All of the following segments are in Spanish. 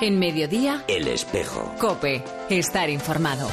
En Mediodía, El Espejo. COPE. Estar informado.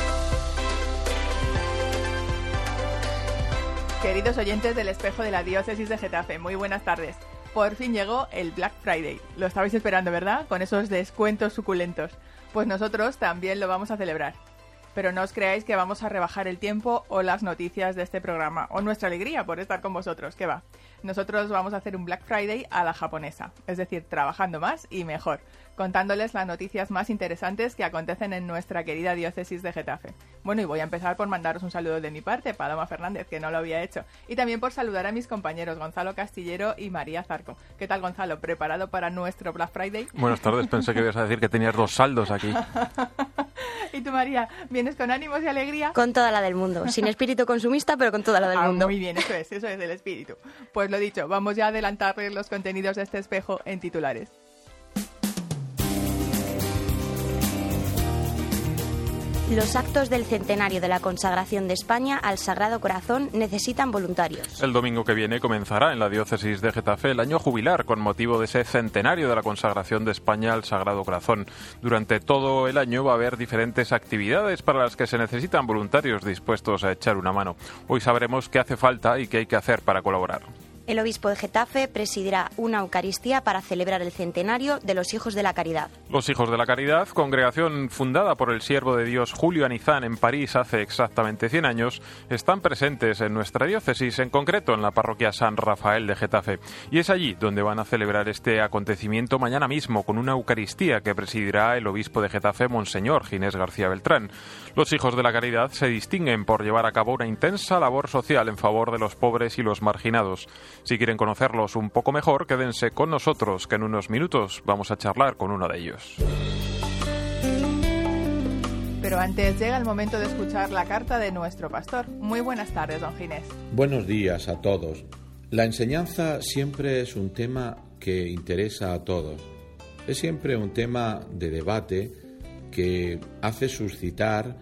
Queridos oyentes del Espejo de la Diócesis de Getafe, muy buenas tardes. Por fin llegó el Black Friday. Lo estabais esperando, ¿verdad? Con esos descuentos suculentos. Pues nosotros también lo vamos a celebrar. Pero no os creáis que vamos a rebajar el tiempo o las noticias de este programa, o nuestra alegría por estar con vosotros, que va. Nosotros vamos a hacer un Black Friday a la japonesa, es decir, trabajando más y mejor, contándoles las noticias más interesantes que acontecen en nuestra querida diócesis de Getafe. Bueno, y voy a empezar por mandaros un saludo de mi parte, Paloma Fernández, que no lo había hecho, y también por saludar a mis compañeros Gonzalo Castillero y María Zarco. ¿Qué tal, Gonzalo? ¿Preparado para nuestro Black Friday? Buenas tardes, pensé que ibas a decir que tenías 2 saldos aquí. ¿Y tú, María, vienes con ánimos y alegría? Con toda la del mundo, sin espíritu consumista, pero con toda la del mundo. Muy bien, eso es el espíritu. Pues lo dicho, vamos ya a adelantarles los contenidos de este espejo en titulares. Los actos del centenario de la consagración de España al Sagrado Corazón necesitan voluntarios. El domingo que viene comenzará en la diócesis de Getafe el año jubilar con motivo de ese centenario de la consagración de España al Sagrado Corazón. Durante todo el año va a haber diferentes actividades para las que se necesitan voluntarios dispuestos a echar una mano. Hoy sabremos qué hace falta y qué hay que hacer para colaborar. El obispo de Getafe presidirá una Eucaristía para celebrar el centenario de los Hijos de la Caridad. Los Hijos de la Caridad, congregación fundada por el siervo de Dios Julio Anizán en París hace exactamente 100 años, están presentes en nuestra diócesis, en concreto en la parroquia San Rafael de Getafe. Y es allí donde van a celebrar este acontecimiento mañana mismo con una Eucaristía que presidirá el obispo de Getafe, Monseñor Ginés García Beltrán. Los Hijos de la Caridad se distinguen por llevar a cabo una intensa labor social en favor de los pobres y los marginados. Si quieren conocerlos un poco mejor, quédense con nosotros, que en unos minutos vamos a charlar con uno de ellos. Pero antes llega el momento de escuchar la carta de nuestro pastor. Muy buenas tardes, don Ginés. Buenos días a todos. La enseñanza siempre es un tema que interesa a todos. Es siempre un tema de debate que hace suscita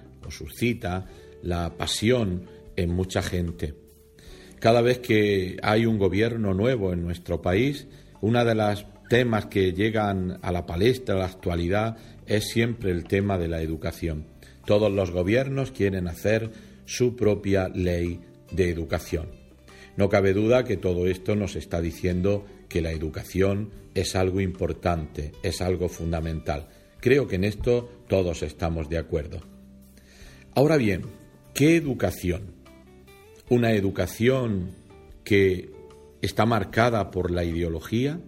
la pasión en mucha gente. Cada vez que hay un gobierno nuevo en nuestro país, uno de los temas que llegan a la palestra, a la actualidad, es siempre el tema de la educación. Todos los gobiernos quieren hacer su propia ley de educación. No cabe duda que todo esto nos está diciendo que la educación es algo importante, es algo fundamental. Creo que en esto todos estamos de acuerdo. Ahora bien, ¿qué educación? ¿Una educación que está marcada por la ideología?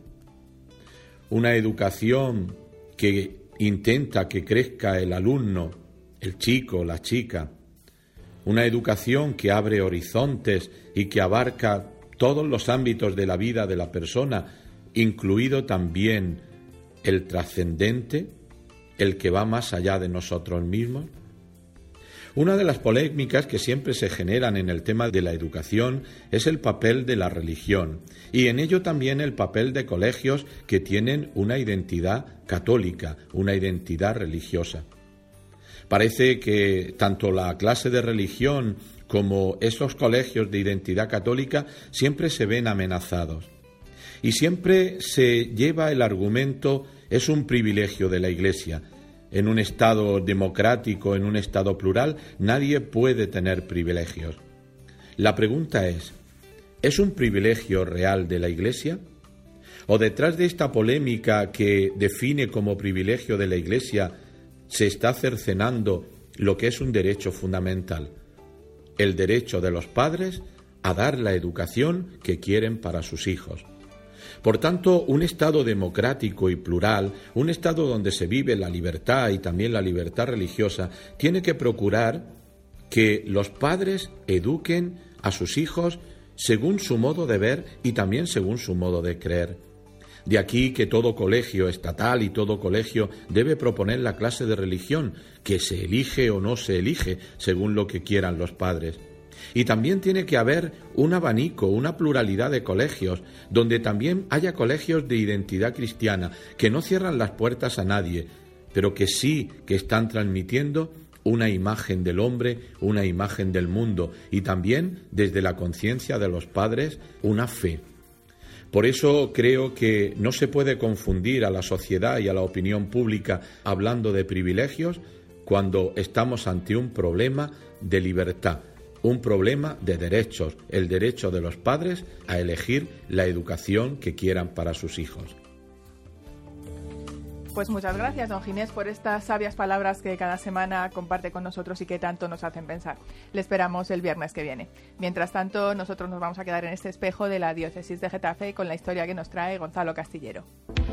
¿Una educación que intenta que crezca el alumno, el chico, la chica? ¿Una educación que abre horizontes y que abarca todos los ámbitos de la vida de la persona, incluido también el trascendente, el que va más allá de nosotros mismos? Una de las polémicas que siempre se generan en el tema de la educación es el papel de la religión y en ello también el papel de colegios que tienen una identidad católica, una identidad religiosa. Parece que tanto la clase de religión como esos colegios de identidad católica siempre se ven amenazados y siempre se lleva el argumento es un privilegio de la Iglesia. En un Estado democrático, en un Estado plural, nadie puede tener privilegios. La pregunta ¿es un privilegio real de la Iglesia? ¿O detrás de esta polémica que define como privilegio de la Iglesia se está cercenando lo que es un derecho fundamental? El derecho de los padres a dar la educación que quieren para sus hijos. Por tanto, un Estado democrático y plural, un Estado donde se vive la libertad y también la libertad religiosa, tiene que procurar que los padres eduquen a sus hijos según su modo de ver y también según su modo de creer. De aquí que todo colegio estatal y todo colegio debe proponer la clase de religión, que se elige o no se elige según lo que quieran los padres. Y también tiene que haber un abanico, una pluralidad de colegios, donde también haya colegios de identidad cristiana, que no cierran las puertas a nadie, pero que sí que están transmitiendo una imagen del hombre, una imagen del mundo, y también, desde la conciencia de los padres, una fe. Por eso creo que no se puede confundir a la sociedad y a la opinión pública hablando de privilegios cuando estamos ante un problema de libertad, un problema de derechos, el derecho de los padres a elegir la educación que quieran para sus hijos. Pues muchas gracias, don Ginés, por estas sabias palabras que cada semana comparte con nosotros y que tanto nos hacen pensar. Le esperamos el viernes que viene. Mientras tanto, nosotros nos vamos a quedar en este espejo de la diócesis de Getafe con la historia que nos trae Gonzalo Castillero.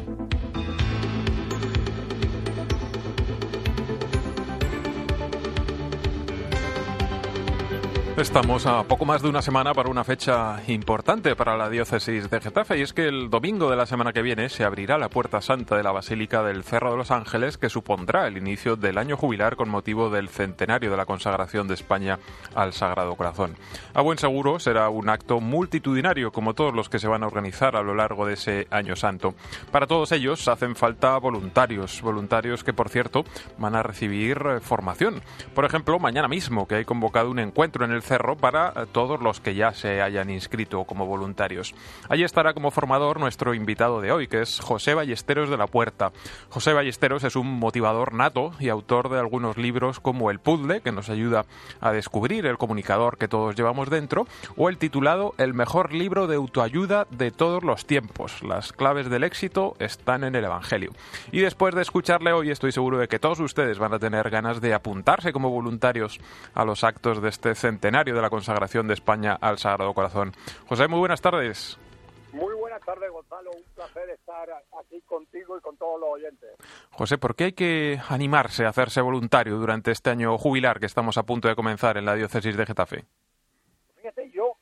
Estamos a poco más de una semana para una fecha importante para la diócesis de Getafe, y es que el domingo de la semana que viene se abrirá la Puerta Santa de la Basílica del Cerro de los Ángeles, que supondrá el inicio del año jubilar con motivo del centenario de la consagración de España al Sagrado Corazón. A buen seguro será un acto multitudinario, como todos los que se van a organizar a lo largo de ese año santo. Para todos ellos hacen falta voluntarios que, por cierto, van a recibir formación. Por ejemplo, mañana mismo, que hay convocado un encuentro en el Cerro para todos los que ya se hayan inscrito como voluntarios. Allí estará como formador nuestro invitado de hoy, que es José Ballesteros de la Puerta. José Ballesteros es un motivador nato y autor de algunos libros como El Puzzle, que nos ayuda a descubrir el comunicador que todos llevamos dentro, o el titulado El mejor libro de autoayuda de todos los tiempos. Las claves del éxito están en el Evangelio. Y después de escucharle hoy, estoy seguro de que todos ustedes van a tener ganas de apuntarse como voluntarios a los actos de este centenario de la consagración de España al Sagrado Corazón. José, muy buenas tardes. Muy buenas tardes, Gonzalo. Un placer estar aquí contigo y con todos los oyentes. José, ¿por qué hay que animarse a hacerse voluntario durante este año jubilar que estamos a punto de comenzar en la diócesis de Getafe? Fíjate, yo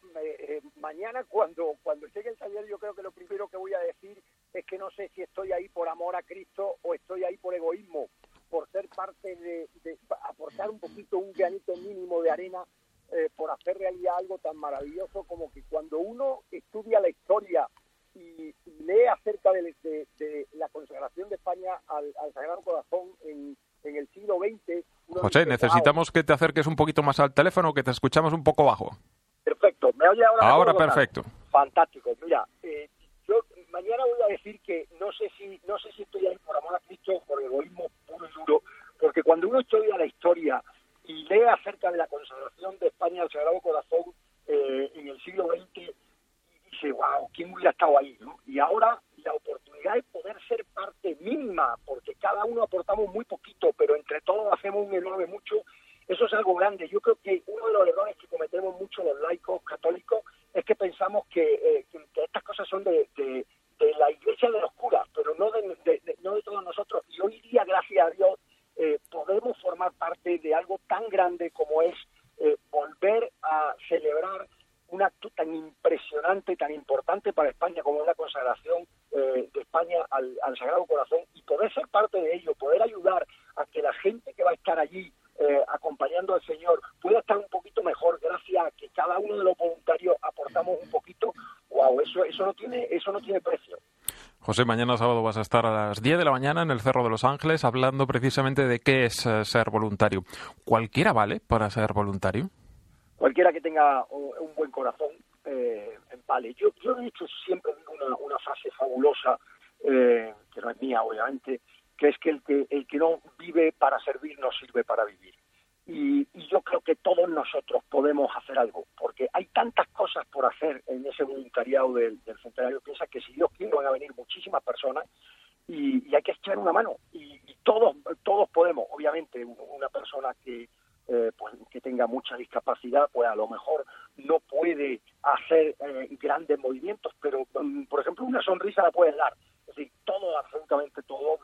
mañana cuando llegue el taller, yo creo que lo primero que voy a decir es que no sé si estoy ahí por amor a Cristo o estoy ahí por egoísmo, por ser parte de aportar un poquito, un granito mínimo de arena, por hacer realidad algo tan maravilloso como que cuando uno estudia la historia y lee acerca de la consagración de España al Sagrado Corazón en el siglo XX... José, necesitamos que te acerques un poquito más al teléfono, que te escuchamos un poco bajo. Perfecto. ¿Me oye ahora? Ahora perfecto. Fantástico. Mira, yo mañana voy a decir que no sé si estoy ahí por amor a Cristo o por egoísmo puro y duro, porque cuando uno estudia la historia y lee acerca de la consagración de España al Sagrado Corazón en el siglo XX, y dice, wow, ¿quién hubiera estado ahí, ¿no? Y ahora la oportunidad de poder ser parte mínima, porque cada uno aportamos muy poquito, pero entre todos hacemos un enorme mucho, eso es algo grande. Yo creo que uno de los errores que cometemos mucho los laicos católicos es que pensamos que estas cosas son de la iglesia de los curas, pero no de todos nosotros. Y hoy día, gracias a Dios, podemos formar parte de algo tan grande como es volver a celebrar un acto tan impresionante, tan importante para España como es la consagración de España al Sagrado Corazón, y poder ser parte de ello, poder ayudar a que la gente que va a estar allí acompañando al Señor pueda estar un poquito mejor gracias a que cada uno de los voluntarios aportamos un poquito. Wow, eso no tiene precio. José, mañana sábado vas a estar a las 10 de la mañana en el Cerro de los Ángeles hablando precisamente de qué es ser voluntario. ¿Cualquiera vale para ser voluntario? Cualquiera que tenga un buen corazón vale. Yo de hecho siempre digo una frase fabulosa, que no es mía obviamente, que es que el que no vive para servir no sirve para vivir. Y yo creo que todos nosotros podemos hacer algo, porque hay tantas cosas por hacer en ese voluntariado del centenario. Piensa que si Dios quiere van a venir muchísimas personas y hay que echar una mano. Y todos podemos. Obviamente una persona que tenga mucha discapacidad, pues a lo mejor no puede hacer grandes movimientos, pero por ejemplo una sonrisa la puede dar. Es decir, absolutamente todo,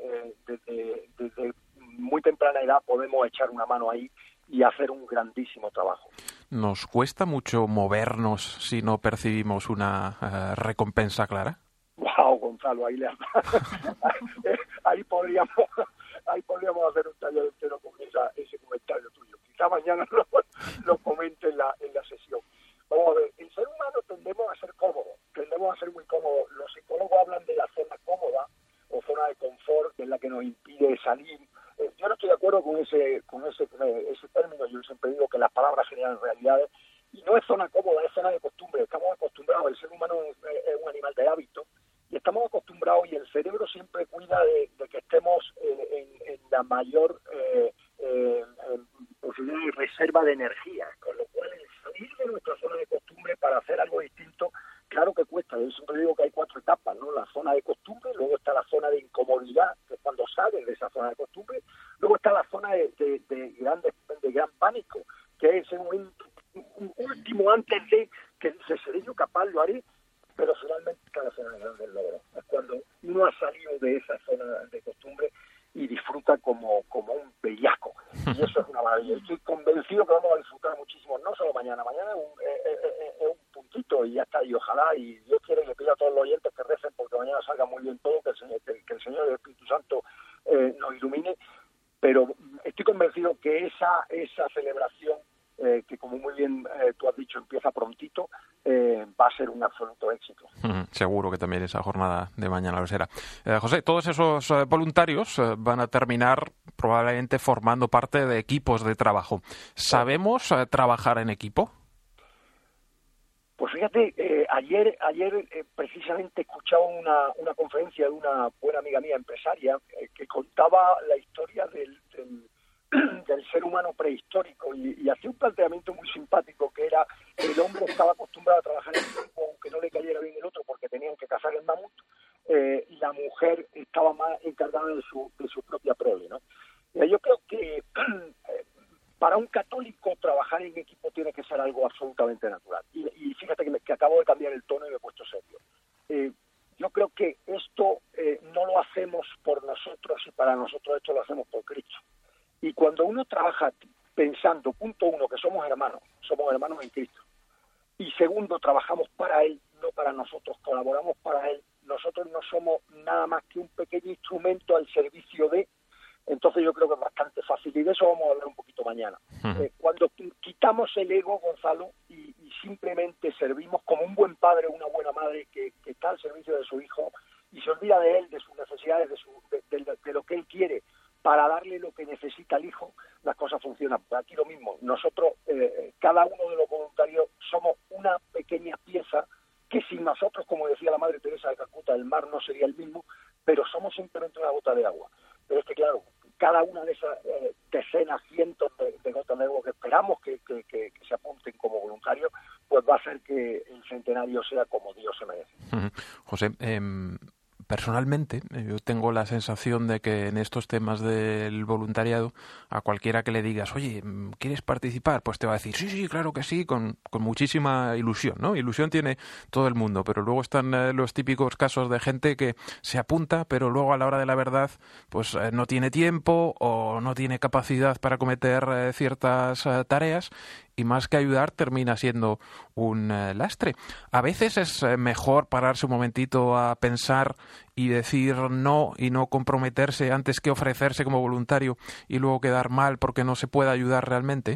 desde muy temprana edad podemos echar una mano ahí y hacer un grandísimo trabajo. ¿Nos cuesta mucho movernos si no percibimos una recompensa clara? Wow, Gonzalo, ahí podríamos hacer un taller entero con ese comentario tuyo. Quizá mañana lo comente en la sesión. Vamos a ver, el ser humano tendemos a ser cómodos, tendemos a ser muy cómodos. Los psicólogos hablan de la zona cómoda o zona de confort, que es la que nos impide salir. Yo no estoy de acuerdo con ese término. Yo siempre digo que las palabras generan realidades, y y no es zona cómoda, es zona de costumbre. Estamos acostumbrados, el ser humano es un animal de hábito, y estamos acostumbrados, y el cerebro siempre cuida de que estemos en la mayor posibilidad de reserva de energía, con lo cual el salir de nuestra zona de costumbre para hacer algo distinto, claro que cuesta. Yo siempre digo que hay 4 etapas, ¿no? La zona de costumbre, luego está la zona de incomodidad, que es cuando sales de esa zona de costumbre, luego está la zona de gran pánico, que es un último antes de que seré yo capaz, lo haré, pero finalmente está la zona del logro. Es cuando uno ha salido de esa zona de costumbre y disfruta como un bellaco. Y eso es una maravilla. Estoy convencido que vamos a disfrutar muchísimo, no solo mañana. Mañana es un puntito y ya está. Y ojalá, y Dios quiere, que pido a todos los oyentes que recen porque mañana salga muy bien todo, que el Señor y el Espíritu Santo nos ilumine. Pero estoy convencido que esa celebración, que como muy bien tú has dicho, empieza prontito, va a ser un absoluto éxito. Seguro que también esa jornada de mañana lo será. José, todos esos voluntarios van a terminar probablemente formando parte de equipos de trabajo. ¿Sabemos trabajar en equipo? Pues fíjate, ayer precisamente escuchaba una conferencia de una buena amiga mía, empresaria, que contaba la historia del ser humano prehistórico y hacía un planteamiento muy simpático, que era el hombre estaba acostumbrado a trabajar en equipo aunque no le cayera bien el otro porque tenían que cazar el mamut, y la mujer estaba más encargada de su propia prole, ¿no? Yo creo que para un católico trabajar en equipo tiene que ser algo absolutamente natural. Y fíjate que acabo de cambiar el tono y me he puesto serio. Yo creo que esto no lo hacemos por nosotros y para nosotros, esto lo hacemos por Cristo. Y cuando uno trabaja pensando, punto uno, que somos hermanos en Cristo, y segundo, trabajamos para Él, no para nosotros, colaboramos para Él, nosotros no somos nada más que un pequeño instrumento al servicio de, entonces yo creo que es bastante fácil, y de eso vamos a hablar un poquito mañana. Cuando quitamos el ego, Gonzalo, y simplemente servimos como un buen padre o una buena madre que está al servicio de su hijo, y se olvida de él, de sus necesidades, de lo que él quiere, para darle lo que necesita el hijo, las cosas funcionan. Aquí lo mismo, nosotros, cada uno de los voluntarios, somos una pequeña pieza que sin nosotros, como decía la Madre Teresa de Calcuta, el mar no sería el mismo, pero somos simplemente una gota de agua. Pero es que, claro, cada una de esas decenas, cientos de gotas de agua que esperamos que se apunten como voluntarios, pues va a hacer que el centenario sea como Dios se merece. José, personalmente, yo tengo la sensación de que en estos temas del voluntariado, a cualquiera que le digas, oye, ¿quieres participar? Pues te va a decir, sí, claro que sí, con muchísima ilusión, ¿no? Ilusión tiene todo el mundo, pero luego están los típicos casos de gente que se apunta, pero luego a la hora de la verdad, pues no tiene tiempo o no tiene capacidad para cometer ciertas tareas, y más que ayudar termina siendo un lastre. A veces es mejor pararse un momentito a pensar y decir no y no comprometerse antes que ofrecerse como voluntario y luego quedar mal porque no se puede ayudar realmente.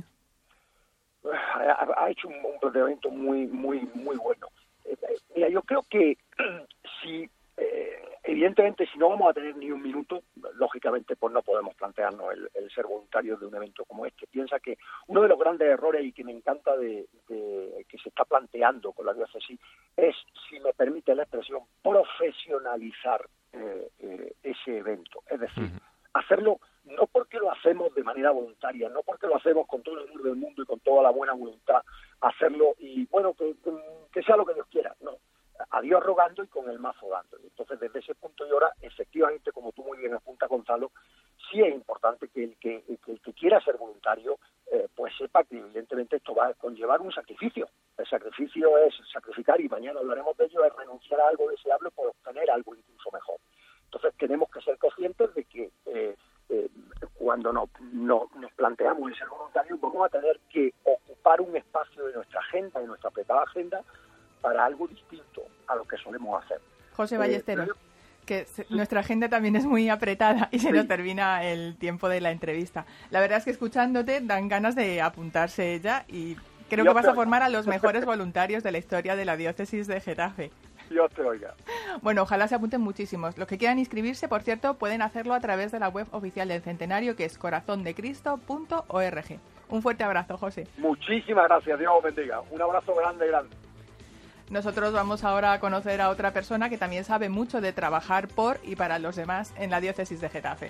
Ha hecho un planteamiento muy bueno. Mira, yo creo que evidentemente, si no vamos a tener ni un minuto, lógicamente pues no podemos plantearnos el ser voluntarios de un evento como este. Piensa que uno de los grandes errores, y que me encanta que se está planteando con la diócesis, es, si me permite la expresión, profesionalizar ese evento. Es decir, hacerlo no porque lo hacemos de manera voluntaria, no porque lo hacemos con todo el amor del mundo y con toda la buena voluntad, hacerlo y bueno, que sea lo que Dios quiera, no. A Dios rogando y con el mazo dando. Entonces, desde ese punto y ahora, efectivamente, como tú muy bien apuntas, Gonzalo, sí es importante que el que quiera ser voluntario, pues sepa que evidentemente esto va a conllevar un sacrificio. El sacrificio es sacrificar, y mañana hablaremos de ello, es renunciar a algo deseable por obtener algo incluso mejor. Entonces, tenemos que ser conscientes de que cuando nos planteamos el ser voluntario, vamos a tener que ocupar un espacio de nuestra agenda, de nuestra apretada agenda, para algo distinto a lo que solemos hacer. José Ballesteros, nuestra agenda también es muy apretada y se nos termina el tiempo de la entrevista. La verdad es que escuchándote dan ganas de apuntarse ya, y creo que vas a formar a los mejores voluntarios de la historia de la diócesis de Getafe. Dios te oiga. Bueno, ojalá se apunten muchísimos. Los que quieran inscribirse, por cierto, pueden hacerlo a través de la web oficial del Centenario, que es corazondecristo.org. Un fuerte abrazo, José. Muchísimas gracias, Dios os bendiga. Un abrazo grande, grande. Nosotros vamos ahora a conocer a otra persona que también sabe mucho de trabajar por y para los demás en la diócesis de Getafe.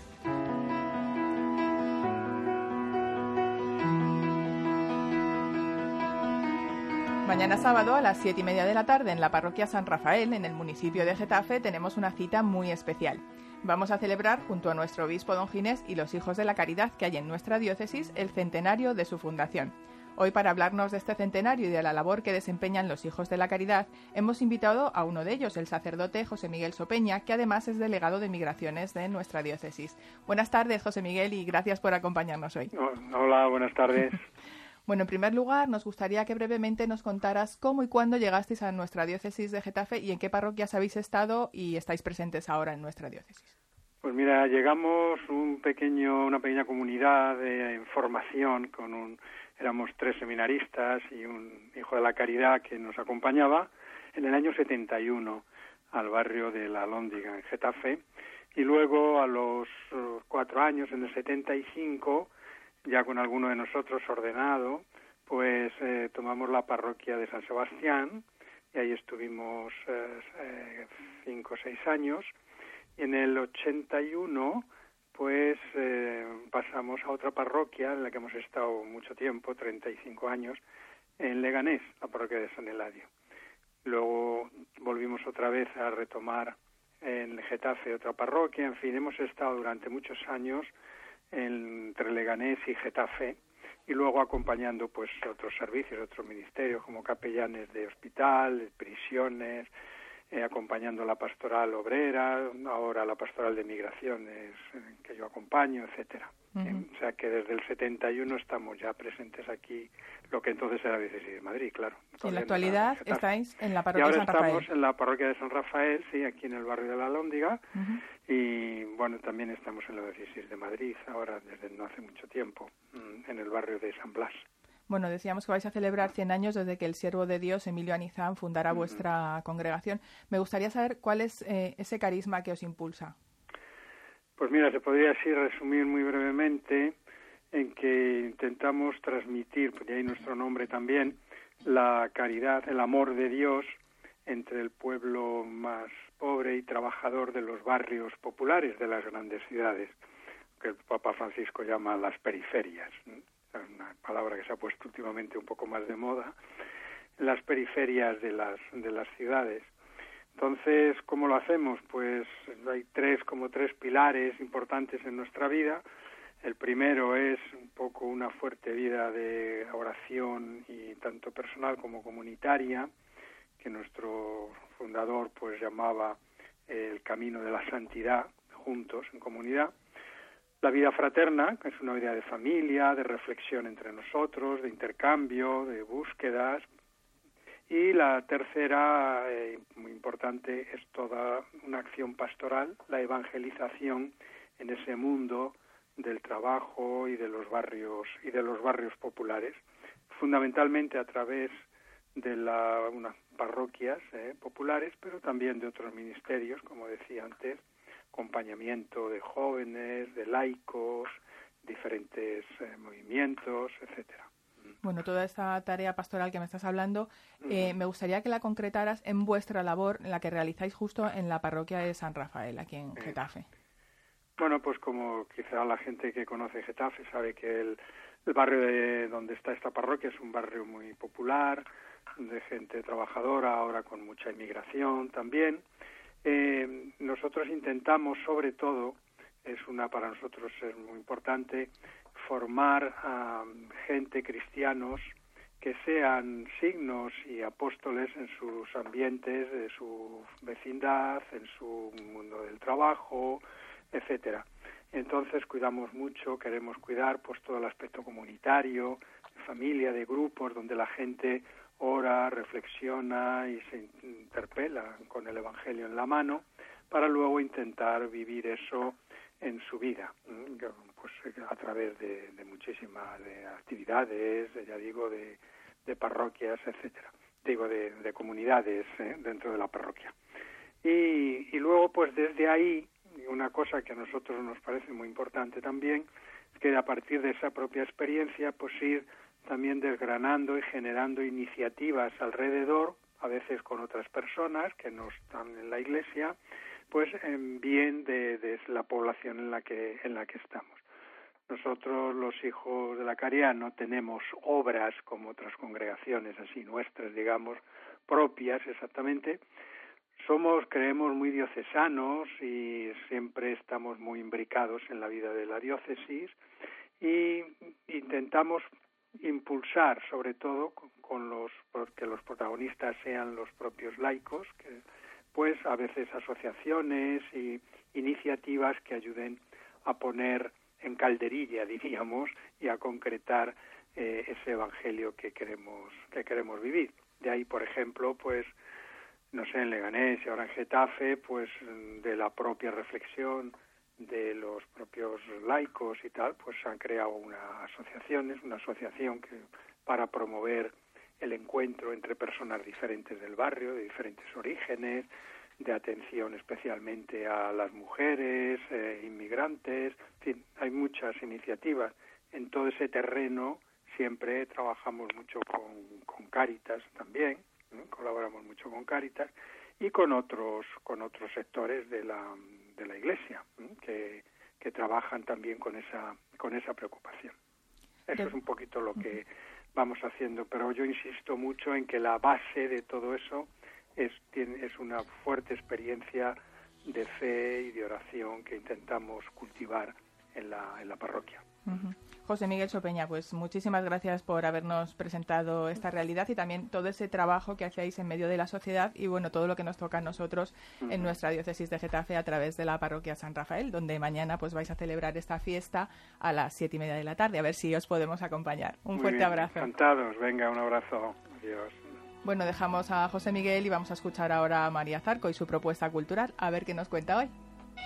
Mañana sábado a las 7:30 de la tarde en la parroquia San Rafael, en el municipio de Getafe, tenemos una cita muy especial. Vamos a celebrar, junto a nuestro obispo don Ginés y los hijos de la caridad que hay en nuestra diócesis, el centenario de su fundación. Hoy, para hablarnos de este centenario y de la labor que desempeñan los hijos de la caridad, hemos invitado a uno de ellos, el sacerdote José Miguel Sopeña, que además es delegado de migraciones de nuestra diócesis. Buenas tardes, José Miguel, y gracias por acompañarnos hoy. Hola, buenas tardes. Bueno, en primer lugar, nos gustaría que brevemente nos contaras cómo y cuándo llegasteis a nuestra diócesis de Getafe y en qué parroquias habéis estado y estáis presentes ahora en nuestra diócesis. Pues mira, llegamos una pequeña comunidad de formación éramos 3 seminaristas y un hijo de la caridad que nos acompañaba en el año 71 al barrio de La Alhóndiga, en Getafe, y luego a los 4 años, en el 75, ya con alguno de nosotros ordenado, pues tomamos la parroquia de San Sebastián y ahí estuvimos 5 o 6 años. Y en el 81 pues pasamos a otra parroquia en la que hemos estado mucho tiempo, 35 años, en Leganés, la parroquia de San Eladio. Luego volvimos otra vez a retomar en Getafe otra parroquia. En fin, hemos estado durante muchos años entre Leganés y Getafe, y luego acompañando pues otros servicios, otros ministerios como capellanes de hospital, prisiones, acompañando la pastoral obrera, ahora la pastoral de migraciones que yo acompaño, etcétera. Uh-huh. O sea que desde el 71 estamos ya presentes aquí, lo que entonces era diócesis de Madrid, claro. En la actualidad estáis en la parroquia de San Rafael. Y ahora estamos en la parroquia de San Rafael, sí, aquí en el barrio de La Alhóndiga, uh-huh. Y bueno, también estamos en la diócesis de Madrid, ahora desde no hace mucho tiempo, en el barrio de San Blas. Bueno, decíamos que vais a celebrar 100 años desde que el siervo de Dios, Emilio Anizán, fundara vuestra congregación. Me gustaría saber cuál es ese carisma que os impulsa. Pues mira, se podría así resumir muy brevemente en que intentamos transmitir, pues de ahí nuestro nombre también, la caridad, el amor de Dios entre el pueblo más pobre y trabajador de los barrios populares de las grandes ciudades, que el Papa Francisco llama las periferias, ¿no? Una palabra que se ha puesto últimamente un poco más de moda, las periferias de las ciudades. Entonces, ¿cómo lo hacemos? Pues hay tres pilares importantes en nuestra vida. El primero es un poco una fuerte vida de oración, y tanto personal como comunitaria, que nuestro fundador pues llamaba el camino de la santidad, juntos, en comunidad. La vida fraterna, que es una vida de familia, de reflexión entre nosotros, de intercambio, de búsquedas. Y la tercera, muy importante, es toda una acción pastoral, la evangelización en ese mundo del trabajo y de los barrios populares, fundamentalmente a través de unas parroquias populares, pero también de otros ministerios, como decía antes, acompañamiento de jóvenes, de laicos, diferentes movimientos, etcétera. Bueno, toda esta tarea pastoral que me estás hablando, me gustaría que la concretaras en vuestra labor, en la que realizáis justo en la parroquia de San Rafael, aquí en Getafe. Bueno, pues como quizá la gente que conoce Getafe sabe que el barrio de donde está esta parroquia es un barrio muy popular, de gente trabajadora, ahora con mucha inmigración también. Nosotros intentamos, sobre todo, para nosotros es muy importante, formar a gente, cristianos, que sean signos y apóstoles en sus ambientes, de su vecindad, en su mundo del trabajo, etcétera. Entonces queremos cuidar pues todo el aspecto comunitario, de familia, de grupos, donde la gente ora, reflexiona y se interpela con el Evangelio en la mano, para luego intentar vivir eso en su vida, pues a través de muchísimas actividades, ya digo, de parroquias, etcétera, de comunidades dentro de la parroquia. Y luego, pues desde ahí, una cosa que a nosotros nos parece muy importante también, que a partir de esa propia experiencia pues ir también desgranando y generando iniciativas alrededor, a veces con otras personas que no están en la Iglesia, pues en bien de la población en la que estamos. Nosotros, los hijos de la Caridad, no tenemos obras como otras congregaciones así nuestras, digamos, propias exactamente. Creemos muy diocesanos y siempre estamos muy imbricados en la vida de la diócesis y intentamos impulsar, sobre todo, que los protagonistas sean los propios laicos, que pues a veces asociaciones y iniciativas que ayuden a poner en calderilla, diríamos, y a concretar ese evangelio que queremos vivir. De ahí, por ejemplo, pues, no sé, en Leganés y ahora en Getafe, pues de la propia reflexión de los propios laicos y tal, pues han creado una asociación que para promover el encuentro entre personas diferentes del barrio, de diferentes orígenes, de atención especialmente a las mujeres, inmigrantes, en fin, hay muchas iniciativas. En todo ese terreno siempre trabajamos mucho con Cáritas también, ¿no? Colaboramos mucho con Cáritas y con otros sectores de la Iglesia, ¿no? que trabajan también con esa preocupación. Eso es un poquito lo que vamos haciendo, pero yo insisto mucho en que la base de todo eso es una fuerte experiencia de fe y de oración que intentamos cultivar en la parroquia. Uh-huh. José Miguel Sopeña, pues muchísimas gracias por habernos presentado esta realidad y también todo ese trabajo que hacéis en medio de la sociedad y bueno, todo lo que nos toca a nosotros en nuestra diócesis de Getafe a través de la parroquia San Rafael, donde mañana pues vais a celebrar esta fiesta a las 7:30 de la tarde, a ver si os podemos acompañar. Un fuerte abrazo. Encantados, venga, un abrazo. Adiós. Bueno, dejamos a José Miguel y vamos a escuchar ahora a María Zarco y su propuesta cultural, a ver qué nos cuenta hoy.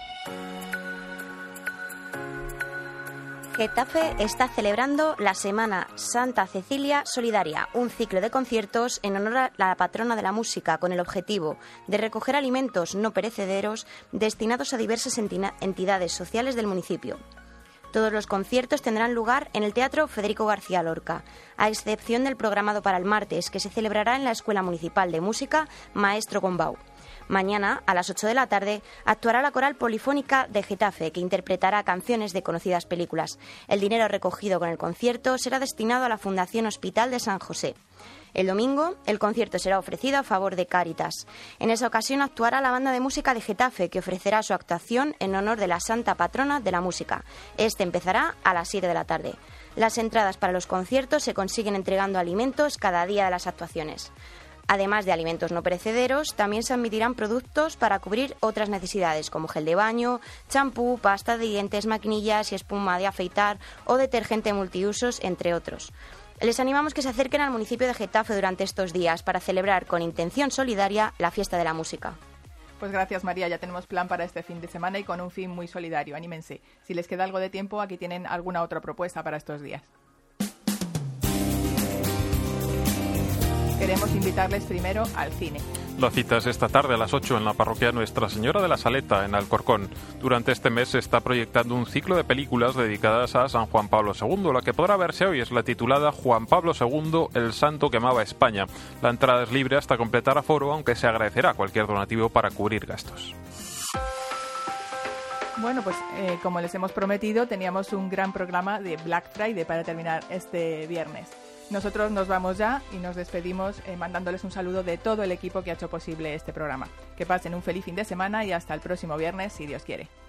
Getafe está celebrando la Semana Santa Cecilia Solidaria, un ciclo de conciertos en honor a la patrona de la música con el objetivo de recoger alimentos no perecederos destinados a diversas entidades sociales del municipio. Todos los conciertos tendrán lugar en el Teatro Federico García Lorca, a excepción del programado para el martes, que se celebrará en la Escuela Municipal de Música Maestro Gombau. Mañana, a las 8 de la tarde, actuará la Coral Polifónica de Getafe, que interpretará canciones de conocidas películas. El dinero recogido con el concierto será destinado a la Fundación Hospital de San José. El domingo, el concierto será ofrecido a favor de Cáritas. En esa ocasión actuará la banda de música de Getafe, que ofrecerá su actuación en honor de la Santa Patrona de la Música. Este empezará a las 7 de la tarde. Las entradas para los conciertos se consiguen entregando alimentos cada día de las actuaciones. Además de alimentos no perecederos, también se admitirán productos para cubrir otras necesidades, como gel de baño, champú, pasta de dientes, maquinillas y espuma de afeitar o detergente multiusos, entre otros. Les animamos que se acerquen al municipio de Getafe durante estos días para celebrar con intención solidaria la fiesta de la música. Pues gracias, María. Ya tenemos plan para este fin de semana y con un fin muy solidario. Anímense. Si les queda algo de tiempo, aquí tienen alguna otra propuesta para estos días. Queremos invitarles primero al cine. La cita es esta tarde a las 8 en la parroquia Nuestra Señora de la Saleta, en Alcorcón. Durante este mes se está proyectando un ciclo de películas dedicadas a San Juan Pablo II. La que podrá verse hoy es la titulada Juan Pablo II, el santo que amaba España. La entrada es libre hasta completar aforo, aunque se agradecerá cualquier donativo para cubrir gastos. Bueno, pues como les hemos prometido, teníamos un gran programa de Black Friday para terminar este viernes. Nosotros nos vamos ya y nos despedimos mandándoles un saludo de todo el equipo que ha hecho posible este programa. Que pasen un feliz fin de semana y hasta el próximo viernes, si Dios quiere.